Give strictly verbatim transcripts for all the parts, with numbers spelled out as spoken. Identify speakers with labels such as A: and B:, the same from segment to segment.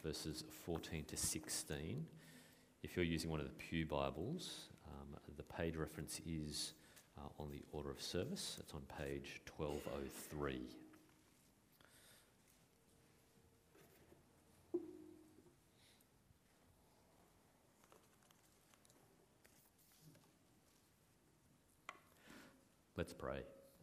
A: verses fourteen to sixteen. If you're using one of the Pew Bibles, um, the page reference is uh, on the order of service. It's on page twelve oh three. Let's pray.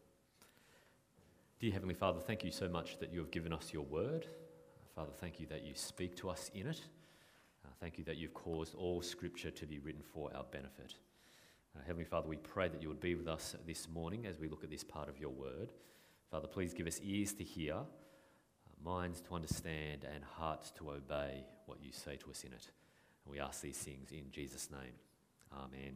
A: Dear Heavenly Father, thank you so much that you have given us your word. Father, thank you that you speak to us in it. Uh, thank you that you've caused all Scripture to be written for our benefit. Uh, Heavenly Father, we pray that you would be with us this morning as we look at this part of your word. Father, please give us ears to hear, uh, minds to understand, and hearts to obey what you say to us in it. And we ask these things in Jesus' name. Amen.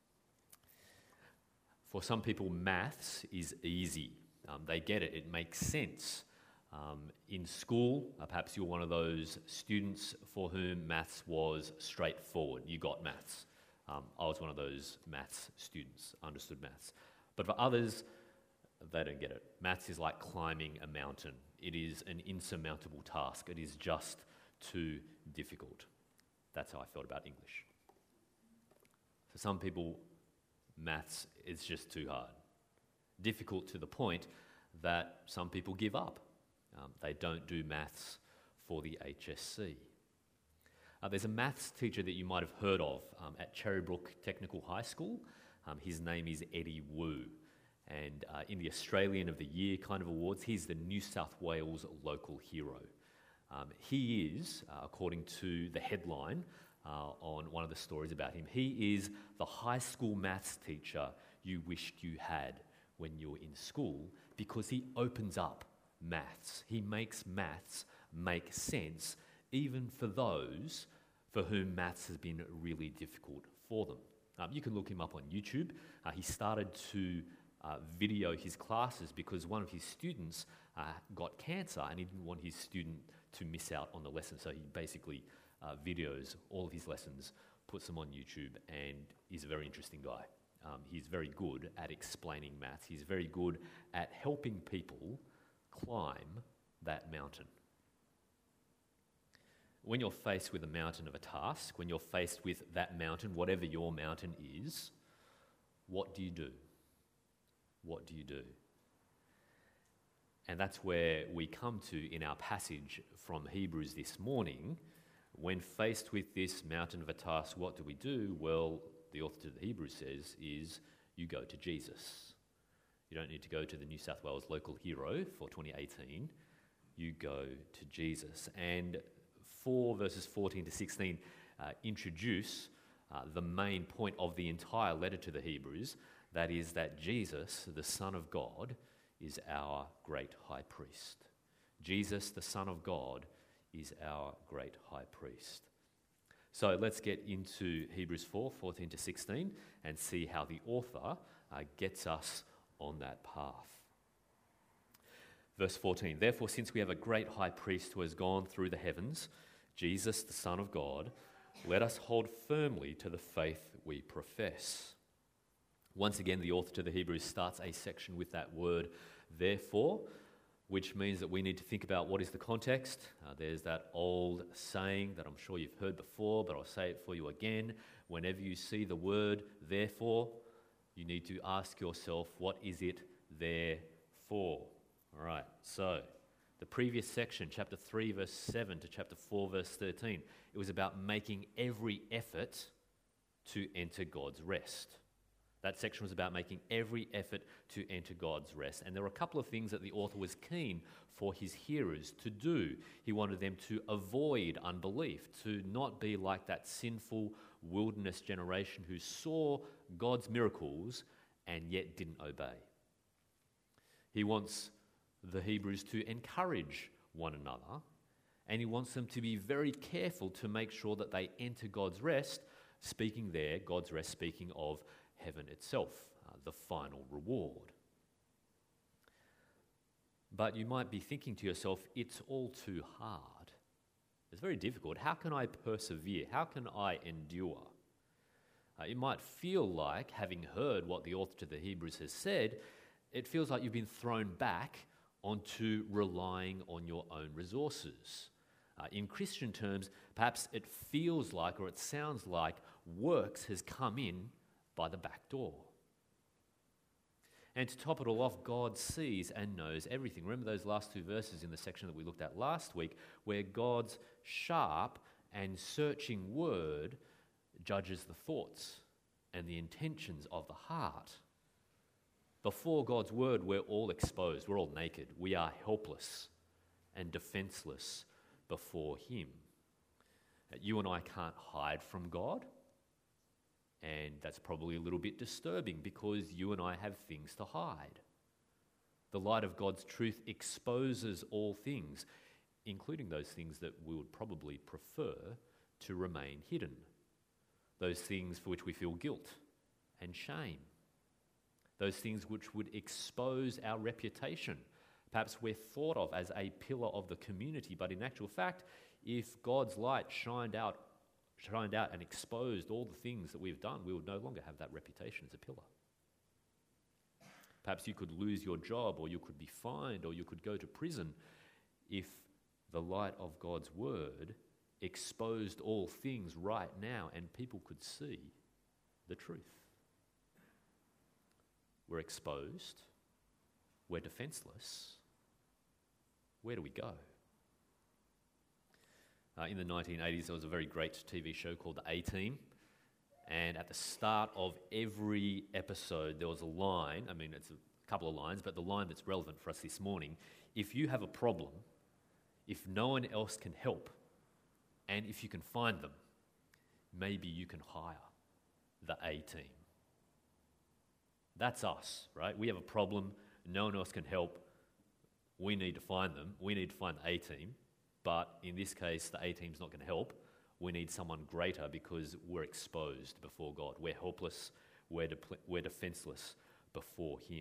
A: For some people, maths is easy. Um, they get it. It makes sense. Um, in school, uh, perhaps you're one of those students for whom maths was straightforward. You got maths. Um, I was one of those maths students, understood maths. But for others, they don't get it. Maths is like climbing a mountain. It is an insurmountable task. It is just too difficult. That's how I felt about English. For some people, maths is just too hard. Difficult to the point that some people give up. Um, they don't do maths for the H S C. Uh, there's a maths teacher that you might have heard of um, at Cherrybrook Technical High School. Um, his name is Eddie Wu. And uh, in the Australian of the Year kind of awards, he's the New South Wales local hero. Um, he is, uh, according to the headline uh, on one of the stories about him, he is the high school maths teacher you wished you had when you were in school, because he opens up maths. He makes maths make sense, even for those for whom maths has been really difficult for them. Um, you can look him up on YouTube. Uh, he started to uh, video his classes because one of his students uh, got cancer and he didn't want his student to miss out on the lesson. So he basically uh, videos all of his lessons, puts them on YouTube, and is a very interesting guy. Um, he's very good at explaining maths. He's very good at helping people climb that mountain. When you're faced with a mountain of a task, when you're faced with that mountain, whatever your mountain is, what do you do? What do you do? And that's where we come to in our passage from Hebrews this morning. When faced with this mountain of a task, what do we do? Well, the author to the Hebrews says is you go to Jesus. You don't need to go to the New South Wales local hero for twenty eighteen. You go to Jesus. And four verses fourteen to sixteen uh, introduce uh, the main point of the entire letter to the Hebrews. That is that Jesus, the Son of God, is our great high priest. Jesus, the Son of God, is our great high priest. So let's get into Hebrews four, fourteen to sixteen and see how the author uh, gets us on that path. Verse fourteen, therefore, since we have a great high priest who has gone through the heavens, Jesus, the Son of God, let us hold firmly to the faith we profess. Once again, the author to the Hebrews starts a section with that word, therefore, which means that we need to think about what is the context. Uh, there's that old saying that I'm sure you've heard before, but I'll say it for you again. Whenever you see the word therefore, you need to ask yourself, what is it there for? All right, so the previous section, chapter three, verse seven to chapter four, verse thirteen, it was about making every effort to enter God's rest. That section was about making every effort to enter God's rest. And there were a couple of things that the author was keen for his hearers to do. He wanted them to avoid unbelief, to not be like that sinful wilderness generation who saw God's miracles and yet didn't obey. He wants the Hebrews to encourage one another, and he wants them to be very careful to make sure that they enter God's rest, speaking there, God's rest, speaking of heaven itself, uh, the final reward. But you might be thinking to yourself, it's all too hard. It's very difficult. How can I persevere? How can I endure? Uh, it might feel like, having heard what the author to the Hebrews has said, it feels like you've been thrown back onto relying on your own resources. Uh, in Christian terms, perhaps it feels like or it sounds like works has come in by the back door. And to top it all off, God sees and knows everything. Remember those last two verses in the section that we looked at last week, where God's sharp and searching word judges the thoughts and the intentions of the heart. Before God's word, we're all exposed. We're all naked. We are helpless and defenseless before Him. You and I can't hide from God, and that's probably a little bit disturbing because you and I have things to hide. The light of God's truth exposes all things, including those things that we would probably prefer to remain hidden, those things for which we feel guilt and shame, those things which would expose our reputation. Perhaps we're thought of as a pillar of the community, but in actual fact, if God's light shined out, shined out and exposed all the things that we've done, we would no longer have that reputation as a pillar. Perhaps you could lose your job, or you could be fined, or you could go to prison if the light of God's word exposed all things right now and people could see the truth. We're exposed. We're defenseless. Where do we go? Uh, in the nineteen eighties, there was a very great T V show called The A-Team. And at the start of every episode, there was a line. I mean, it's a couple of lines, but the line that's relevant for us this morning: if you have a problem, if no one else can help, and if you can find them, maybe you can hire the A-Team. That's us, right? We have a problem, no one else can help. We need to find them. We need to find the A-Team. But in this case, the A-Team's not going to help. We need someone greater because we're exposed before God. We're helpless. We're, de- we're defenseless before Him.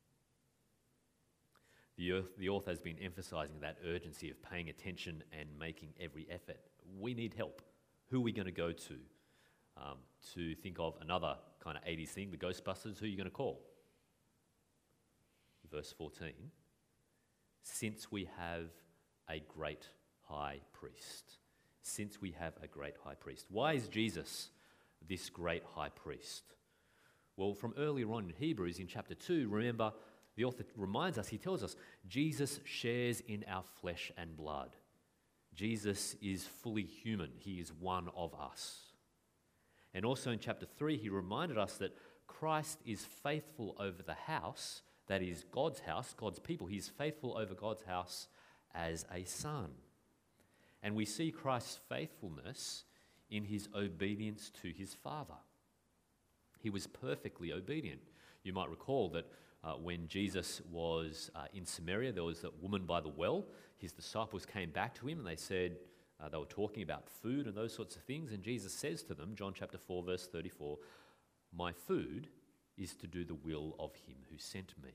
A: The, earth, the author has been emphasizing that urgency of paying attention and making every effort. We need help. Who are we going to go to? Um, to think of another kind of eighties thing, the Ghostbusters, who are you going to call? Verse fourteen, since we have a great high priest. Since we have a great high priest. Why is Jesus this great high priest? Well, from earlier on in Hebrews in chapter two, remember, the author reminds us, he tells us, Jesus shares in our flesh and blood. Jesus is fully human. He is one of us. And also in chapter three, he reminded us that Christ is faithful over the house, that is God's house, God's people. He's faithful over God's house as a son. And we see Christ's faithfulness in his obedience to his Father. He was perfectly obedient. You might recall that uh, when Jesus was uh, in Samaria, there was that woman by the well. His disciples came back to him and they said, uh, they were talking about food and those sorts of things. And Jesus says to them, John chapter four, verse thirty-four, my food is to do the will of him who sent me.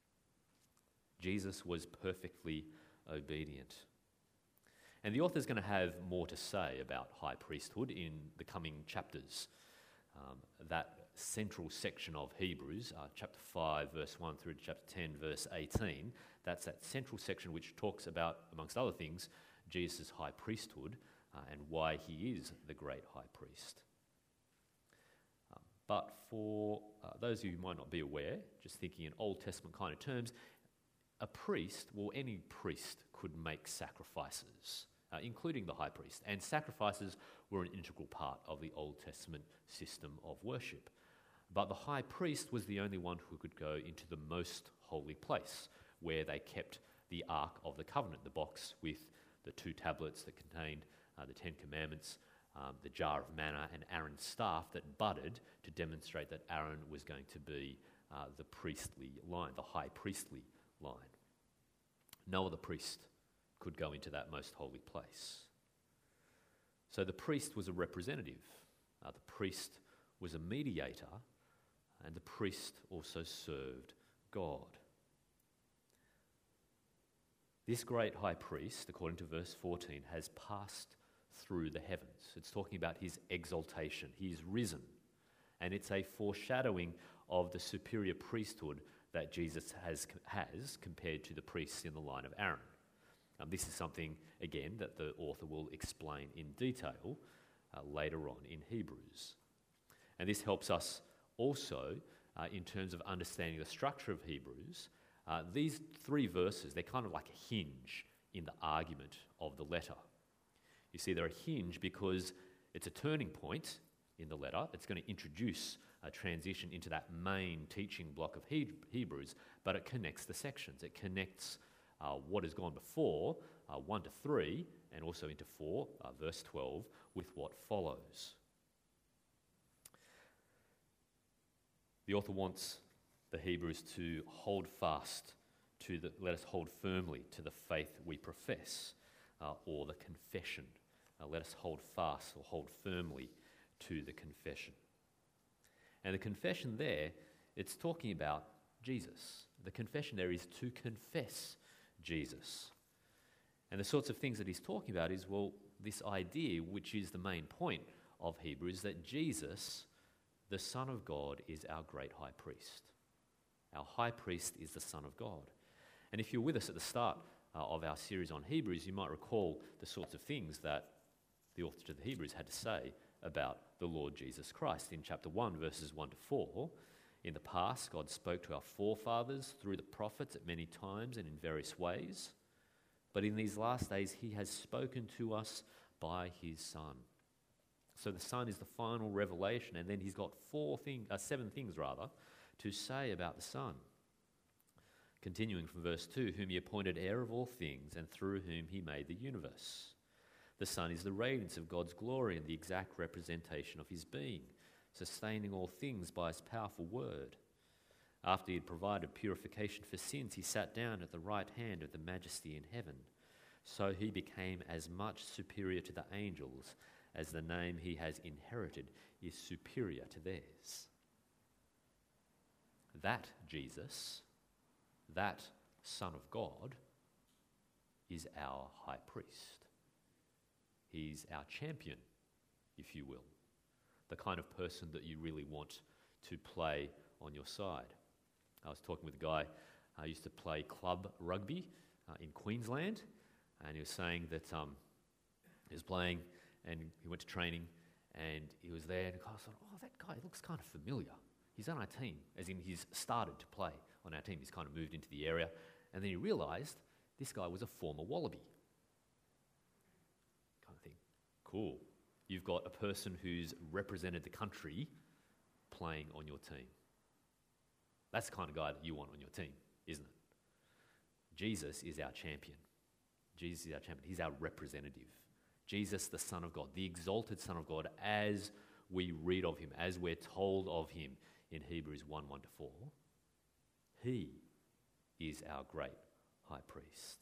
A: Jesus was perfectly obedient. And the author's going to have more to say about high priesthood in the coming chapters. Um, that central section of Hebrews, uh, chapter five, verse one through to chapter ten, verse eighteen, that's that central section which talks about, amongst other things, Jesus' high priesthood uh, and why he is the great high priest. Um, but for uh, those of you who might not be aware, just thinking in Old Testament kind of terms, a priest, well, any priest could make sacrifices, uh, including the high priest. And sacrifices were an integral part of the Old Testament system of worship. But the high priest was the only one who could go into the most holy place, where they kept the Ark of the Covenant, the box with the two tablets that contained uh, the Ten Commandments, um, the jar of manna, and Aaron's staff that budded to demonstrate that Aaron was going to be uh, the priestly line, the high priestly line. No other priest could go into that most holy place. So the priest was a representative. Uh, the priest was a mediator, and the priest also served God. This great high priest, according to verse fourteen, has passed through the heavens. It's talking about his exaltation. He is risen. And it's a foreshadowing of the superior priesthood that Jesus has, has compared to the priests in the line of Aaron. Um, this is something, again, that the author will explain in detail uh, later on in Hebrews. And this helps us also uh, in terms of understanding the structure of Hebrews. Uh, these three verses, they're kind of like a hinge in the argument of the letter. You see, they're a hinge because it's a turning point in the letter. It's going to introduce a transition into that main teaching block of he- Hebrews, but it connects the sections. It connects uh, what has gone before, uh, one to three, and also into four, uh, verse twelve, with what follows. The author wants the Hebrews to hold fast to the, let us hold firmly to the faith we profess, uh, or the confession. Uh, let us hold fast or hold firmly to the confession. And the confession there, it's talking about Jesus. The confession there is to confess Jesus. And the sorts of things that he's talking about is, well, this idea, which is the main point of Hebrews, that Jesus, the Son of God, is our great high priest. Our high priest is the Son of God. And if you're with us at the start uh, of our series on Hebrews, you might recall the sorts of things that the author to the Hebrews had to say about the Lord Jesus Christ. In chapter one, verses one to four, in the past, God spoke to our forefathers through the prophets at many times and in various ways. But in these last days, he has spoken to us by his Son. So the Son is the final revelation, and then he's got four things, uh, seven things rather, to say about the Son. Continuing from verse two, whom he appointed heir of all things, and through whom he made the universe. The Son is the radiance of God's glory and the exact representation of his being, sustaining all things by his powerful word. After he had provided purification for sins, he sat down at the right hand of the Majesty in heaven. So he became as much superior to the angels as the name he has inherited is superior to theirs. That Jesus, that Son of God, is our high priest. He's our champion, if you will, the kind of person that you really want to play on your side. I was talking with a guy who used to play club rugby uh, in Queensland, and he was saying that um, he was playing and he went to training and he was there, and I thought, oh, that guy looks kind of familiar. He's on our team, as in he's started to play on our team. He's kind of moved into the area, and then he realised this guy was a former Wallaby. Kind of thing. Cool. You've got a person who's represented the country playing on your team. That's the kind of guy that you want on your team, isn't it? Jesus is our champion. Jesus is our champion. He's our representative. Jesus, the Son of God, the exalted Son of God, as we read of him, as we're told of him in Hebrews one, one to four, he is our great high priest.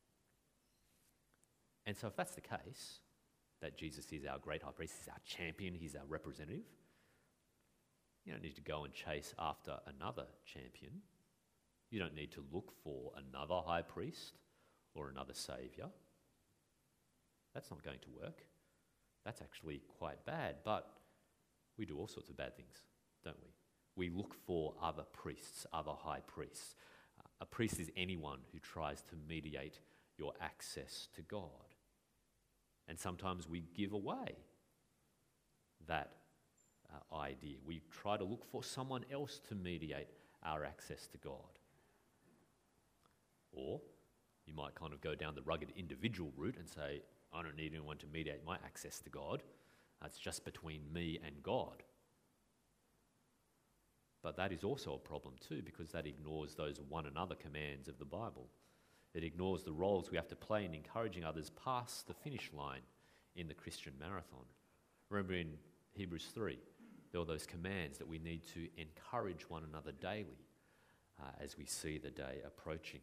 A: And so if that's the case, that Jesus is our great high priest, he's our champion, he's our representative, you don't need to go and chase after another champion. You don't need to look for another high priest or another saviour. That's not going to work. That's actually quite bad, but we do all sorts of bad things, don't we? We look for other priests, other high priests. Uh, a priest is anyone who tries to mediate your access to God. And sometimes we give away that uh, idea. We try to look for someone else to mediate our access to God. Or you might kind of go down the rugged individual route and say, I don't need anyone to mediate my access to God. It's just between me and God. But that is also a problem too, because that ignores those one another commands of the Bible. It ignores the roles we have to play in encouraging others past the finish line in the Christian marathon. Remember in Hebrews three, there are those commands that we need to encourage one another daily uh, as we see the day approaching.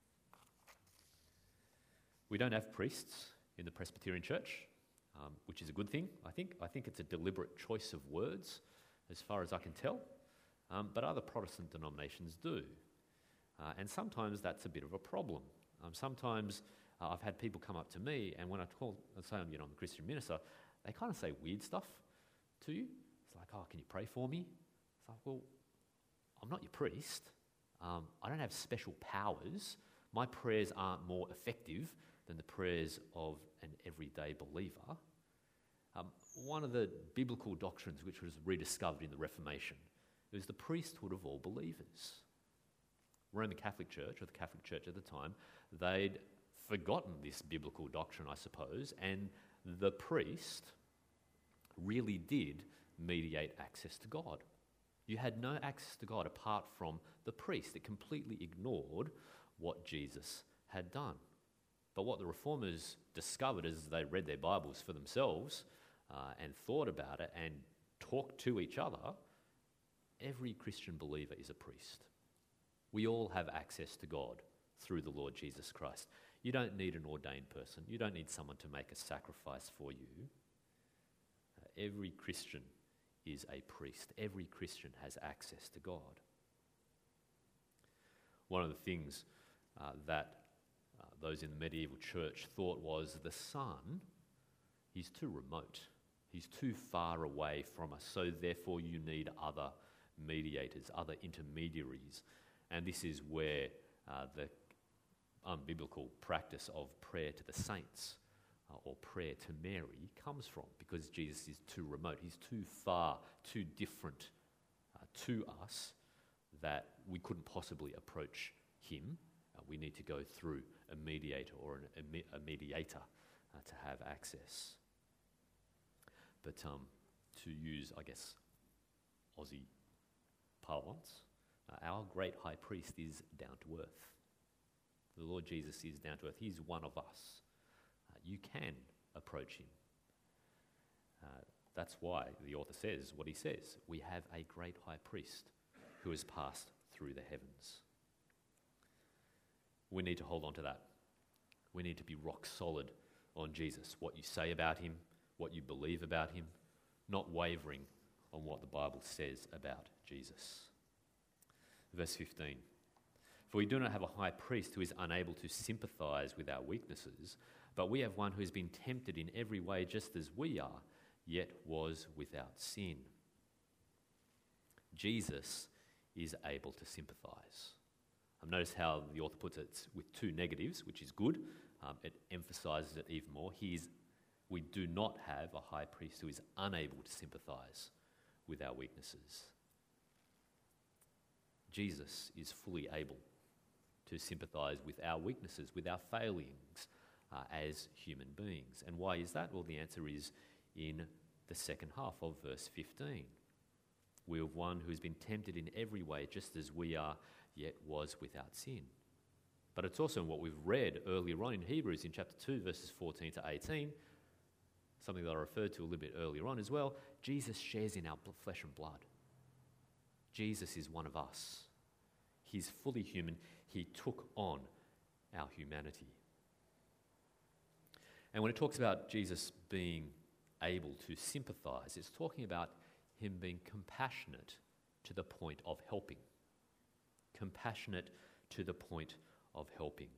A: We don't have priests in the Presbyterian Church, um, which is a good thing, I think. I think it's a deliberate choice of words, as far as I can tell. Um, but other Protestant denominations do. Uh, and sometimes that's a bit of a problem. Um, sometimes uh, I've had people come up to me, and when I call, I say, you know, I'm a Christian minister, they kind of say weird stuff to you. It's like, oh, can you pray for me? It's like, well, I'm not your priest. Um, I don't have special powers. My prayers aren't more effective than the prayers of an everyday believer. Um, one of the biblical doctrines which was rediscovered in the Reformation was the priesthood of all believers. Roman Catholic Church, or the Catholic Church at the time, they'd forgotten this biblical doctrine, I suppose, and the priest really did mediate access to God. You had no access to God apart from the priest. It completely ignored what Jesus had done. But what the Reformers discovered as they read their Bibles for themselves uh, and thought about it and talked to each other, every Christian believer is a priest. We all have access to God through the Lord Jesus Christ. You don't need an ordained person. You don't need someone to make a sacrifice for you. Uh, every Christian is a priest. Every Christian has access to God. One of the things uh, that uh, those in the medieval church thought was the Son, he's too remote. He's too far away from us, so therefore you need other mediators, other intermediaries. And this is where uh, the unbiblical practice of prayer to the saints uh, or prayer to Mary comes from, because Jesus is too remote. He's too far, too different uh, to us that we couldn't possibly approach him. Uh, we need to go through a mediator or an, a, a mediator uh, to have access. But um, to use, I guess, Aussie parlance, uh, our great high priest is down to earth. The Lord Jesus is down to earth. He's one of us. Uh, you can approach him. Uh, that's why the author says what he says. We have a great high priest who has passed through the heavens. We need to hold on to that. We need to be rock solid on Jesus. What you say about him, what you believe about him, not wavering on what the Bible says about Jesus. Verse fifteen. For we do not have a high priest who is unable to sympathize with our weaknesses, but we have one who has been tempted in every way just as we are, yet was without sin. Jesus is able to sympathize. Um, notice how the author puts it with two negatives, which is good. Um, it emphasizes it even more. He is, we do not have a high priest who is unable to sympathize with our weaknesses. Jesus is fully able to sympathize with our weaknesses, with our failings uh, as human beings. And why is that? Well, the answer is in the second half of verse fifteen. We have one who has been tempted in every way, just as we are, yet was without sin. But it's also in what we've read earlier on in Hebrews in chapter two, verses fourteen to eighteen, something that I referred to a little bit earlier on as well. Jesus shares in our flesh and blood. Jesus is one of us. He's fully human. He took on our humanity. And when it talks about Jesus being able to sympathize, it's talking about him being compassionate to the point of helping. Compassionate to the point of helping.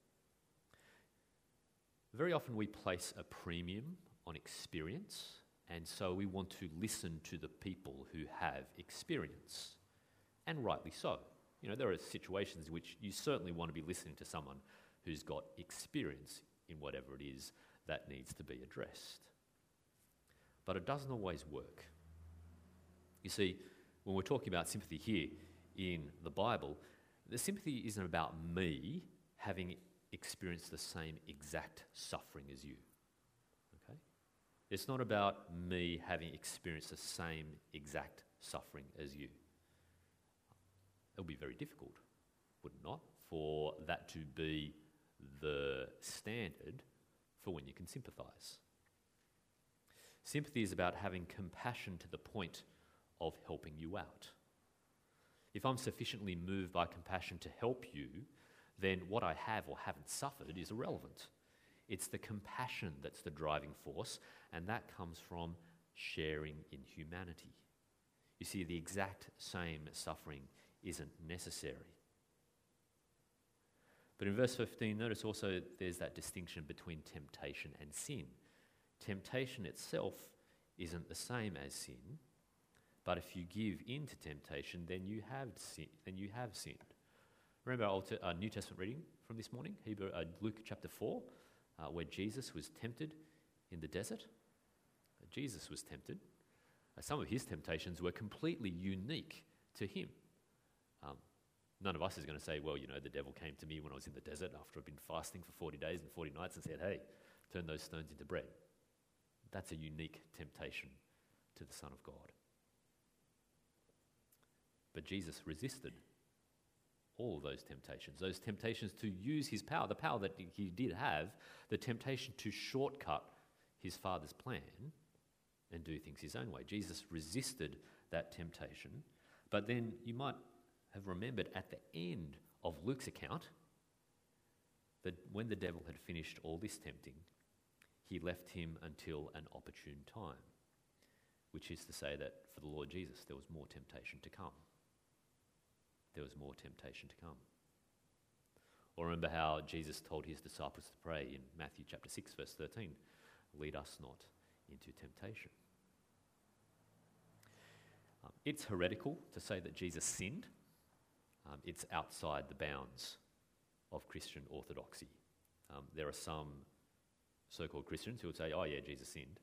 A: Very often we place a premium on experience, and so we want to listen to the people who have experience, and rightly so. You know, there are situations in which you certainly want to be listening to someone who's got experience in whatever it is that needs to be addressed. But it doesn't always work. You see, when we're talking about sympathy here in the Bible, the sympathy isn't about me having experienced the same exact suffering as you. Okay? It's not about me having experienced the same exact suffering as you. It would be very difficult, would it not, for that to be the standard for when you can sympathise. Sympathy is about having compassion to the point of helping you out. If I'm sufficiently moved by compassion to help you, then what I have or haven't suffered is irrelevant. It's the compassion that's the driving force, and that comes from sharing in humanity. You see, the exact same suffering isn't necessary. But in verse fifteen, notice also there's that distinction between temptation and sin. Temptation itself isn't the same as sin, but if you give in to temptation, then you have sin, then you have sinned. Remember our Old, uh, New Testament reading from this morning, Hebrew, uh, Luke chapter four. uh, where Jesus was tempted in the desert? Jesus was tempted. Uh, some of his temptations were completely unique to him. Um, none of us is going to say, well, you know, the devil came to me when I was in the desert after I've been fasting for forty days and forty nights and said, hey, turn those stones into bread. That's a unique temptation to the Son of God. But Jesus resisted all of those temptations, those temptations to use his power, the power that he did have, the temptation to shortcut his Father's plan and do things his own way. Jesus resisted that temptation. But then you might have remembered at the end of Luke's account that when the devil had finished all this tempting, he left him until an opportune time, which is to say that for the Lord Jesus, there was more temptation to come. There was more temptation to come. Or remember how Jesus told his disciples to pray in Matthew chapter six, verse thirteen, lead us not into temptation. Um, it's heretical to say that Jesus sinned. Um, it's outside the bounds of Christian orthodoxy. Um, there are some so-called Christians who would say, oh yeah, Jesus sinned.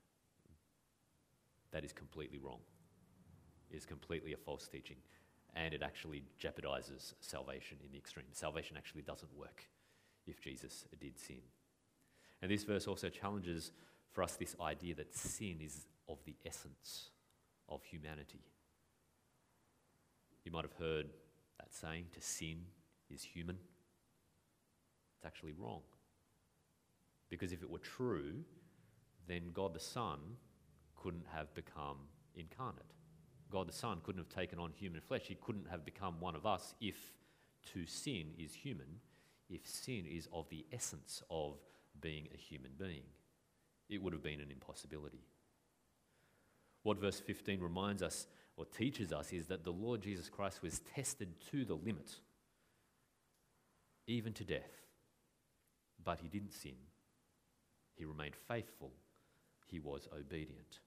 A: That is completely wrong. It is completely a false teaching. And it actually jeopardizes salvation in the extreme. Salvation actually doesn't work if Jesus did sin. And this verse also challenges for us this idea that sin is of the essence of humanity. You might have heard that saying, to sin is human. It's actually wrong. Because if it were true, then God the Son couldn't have become incarnate. God the Son couldn't have taken on human flesh. He couldn't have become one of us if to sin is human, if sin is of the essence of being a human being. It would have been an impossibility. What verse fifteen reminds us or teaches us is that the Lord Jesus Christ was tested to the limit, even to death. But he didn't sin. He remained faithful. He was obedient.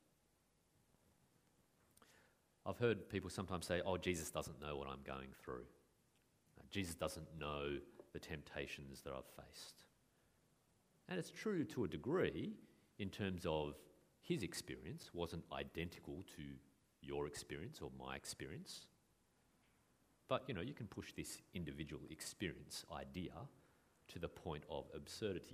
A: I've heard people sometimes say, oh, Jesus doesn't know what I'm going through. Jesus doesn't know the temptations that I've faced. And it's true to a degree in terms of his experience wasn't identical to your experience or my experience. But, you know, you can push this individual experience idea to the point of absurdity.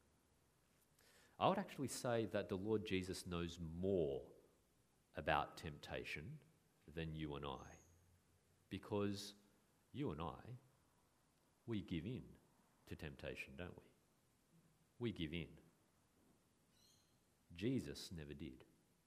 A: I would actually say that the Lord Jesus knows more about temptation than you and I, because you and I, we give in to temptation, don't we? We give in. Jesus never did.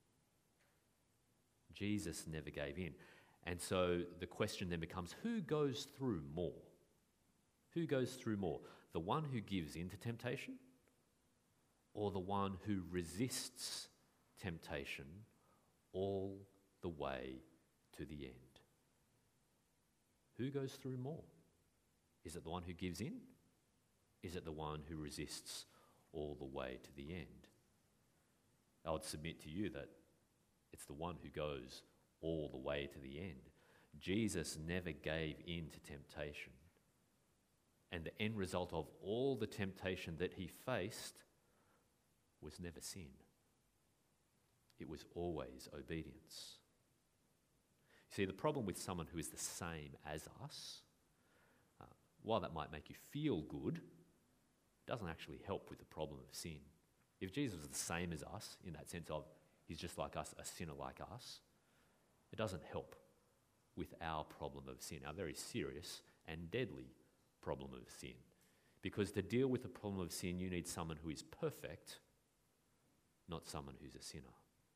A: Jesus never gave in. And so the question then becomes, who goes through more? Who goes through more? The one who gives in to temptation, or the one who resists temptation all the way to the end? Who goes through more? Is it the one who gives in? Is it the one who resists all the way to the end? I would submit to you that it's the one who goes all the way to the end. Jesus never gave in to temptation. And the end result of all the temptation that he faced was never sin. It was always obedience. You see, the problem with someone who is the same as us, uh, while that might make you feel good, doesn't actually help with the problem of sin. If Jesus was the same as us, in that sense of he's just like us, a sinner like us, it doesn't help with our problem of sin, our very serious and deadly problem of sin. Because to deal with the problem of sin, you need someone who is perfect, not someone who's a sinner.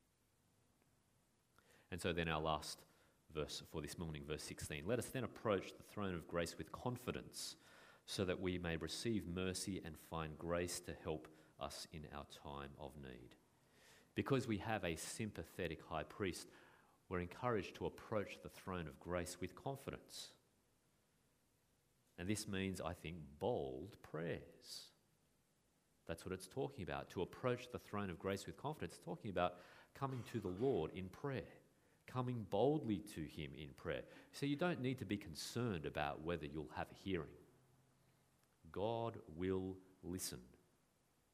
A: And so then our last verse for this morning, verse sixteen. Let us then approach the throne of grace with confidence, so that we may receive mercy and find grace to help us in our time of need. Because we have a sympathetic high priest, we're encouraged to approach the throne of grace with confidence. And this means, I think, bold prayers. That's what it's talking about. To approach the throne of grace with confidence, it's talking about coming to the Lord in prayer, coming boldly to him in prayer. So you don't need to be concerned about whether you'll have a hearing. God will listen.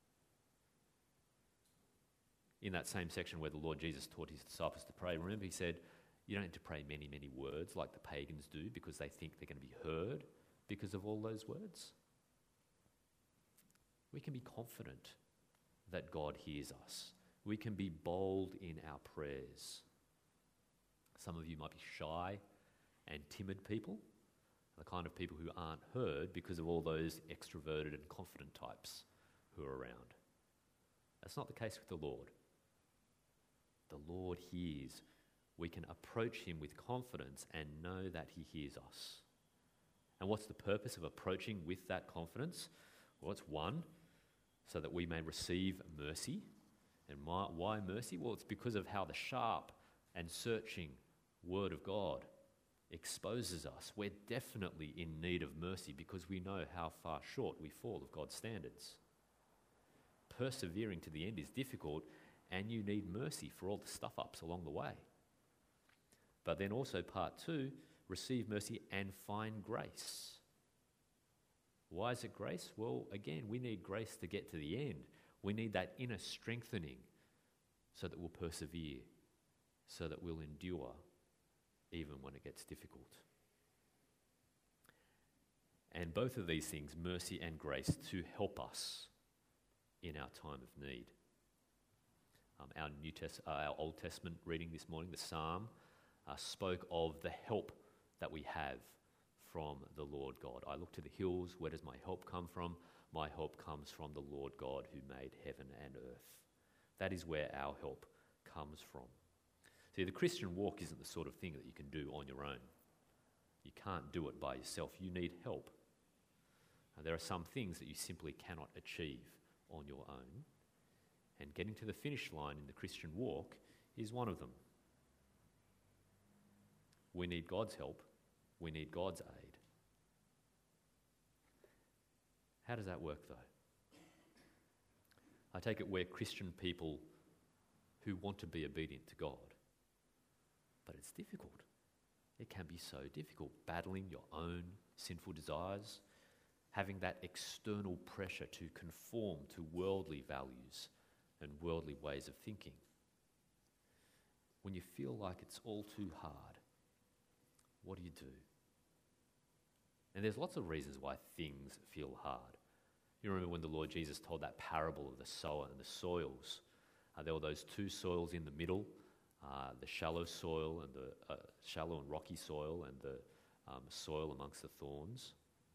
A: in that same section where the Lord Jesus taught his disciples to pray, remember he said, you don't need to pray many, many words like the pagans do because they think they're going to be heard because of all those words. We can be confident that God hears us. We can be bold in our prayers. Some of you might be shy and timid people, the kind of people who aren't heard because of all those extroverted and confident types who are around. That's not the case with the Lord. The Lord hears. We can approach him with confidence and know that he hears us. And what's the purpose of approaching with that confidence? Well, it's one, so that we may receive mercy. And why mercy? Well, it's because of how the sharp and searching Word of God exposes us. We're definitely in need of mercy because we know how far short we fall of God's standards. Persevering to the end is difficult, and you need mercy for all the stuff-ups along the way. But then also part two, receive mercy and find grace. Why is it grace? Well, again, we need grace to get to the end. We need that inner strengthening so that we'll persevere, so that we'll endure even when it gets difficult. And both of these things, mercy and grace, to help us in our time of need. Um, our New Test, uh, our Old Testament reading this morning, the Psalm, uh, spoke of the help that we have from the Lord God. I look to the hills. Where does my help come from? My help comes from the Lord God who made heaven and earth. That is where our help comes from. See, the Christian walk isn't the sort of thing that you can do on your own. You can't do it by yourself. You need help. And there are some things that you simply cannot achieve on your own. And getting to the finish line in the Christian walk is one of them. We need God's help. We need God's aid. How does that work, though? I take it we're Christian people who want to be obedient to God. But it's difficult. It can be so difficult, battling your own sinful desires, having that external pressure to conform to worldly values and worldly ways of thinking. When you feel like it's all too hard, what do you do? And there's lots of reasons why things feel hard. You remember when the Lord Jesus told that parable of the sower and the soils. Uh, there were those two soils in the middle, uh, the shallow soil and the uh, shallow and rocky soil and the um, soil amongst the thorns.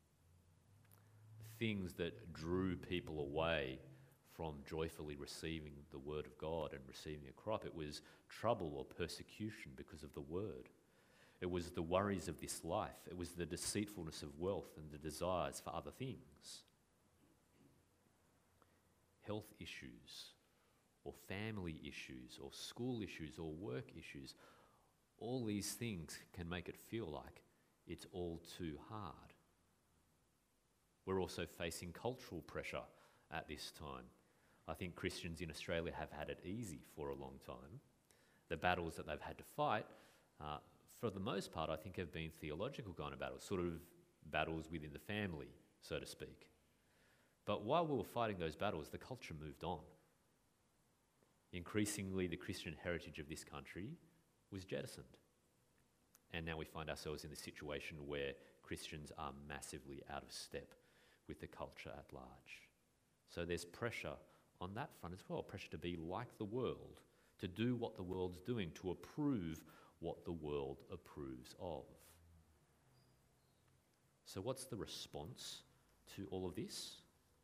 A: Things that drew people away from joyfully receiving the word of God and receiving a crop. It was trouble or persecution because of the word. It was the worries of this life. It was the deceitfulness of wealth and the desires for other things. Health issues, or family issues, or school issues, or work issues. All these things can make it feel like it's all too hard. We're also facing cultural pressure at this time. I think Christians in Australia have had it easy for a long time. The battles that they've had to fight, uh, for the most part, I think have been theological kind of battles, sort of battles within the family, so to speak. But while we were fighting those battles, the culture moved on. Increasingly, the Christian heritage of this country was jettisoned. And now we find ourselves in the situation where Christians are massively out of step with the culture at large. So there's pressure on that front as well, pressure to be like the world, to do what the world's doing, to approve what the world approves of. So what's the response to all of this?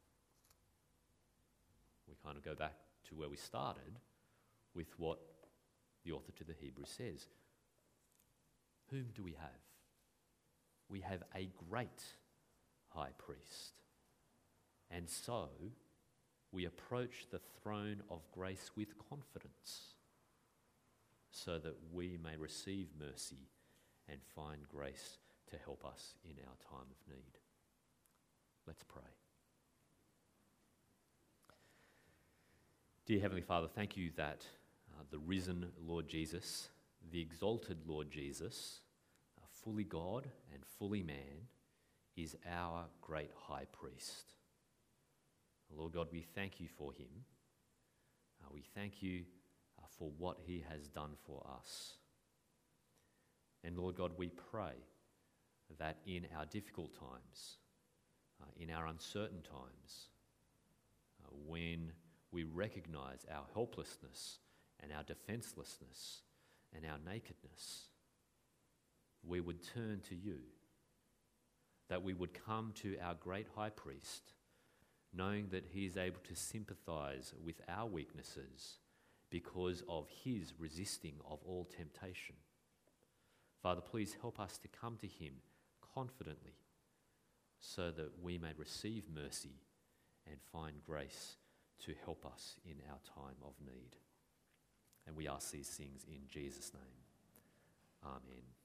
A: We kind of go back to where we started with what the author to the Hebrews says. Whom do we have? We have a great high priest. And so we approach the throne of grace with confidence so that we may receive mercy and find grace to help us in our time of need. Let's pray. Dear Heavenly Father, thank you that uh, the risen Lord Jesus, the exalted Lord Jesus, uh, fully God and fully man, is our great high priest. Lord God, we thank you for him. Uh, Uh, we thank you uh, for what he has done for us. And Lord God, we pray that in our difficult times, uh, in our uncertain times, uh, when we recognize our helplessness and our defenselessness and our nakedness, we would turn to you, that we would come to our great high priest, knowing that he is able to sympathize with our weaknesses because of his resisting of all temptation. Father, please help us to come to him confidently so that we may receive mercy and find grace to help us in our time of need. And we ask these things in Jesus' name. Amen.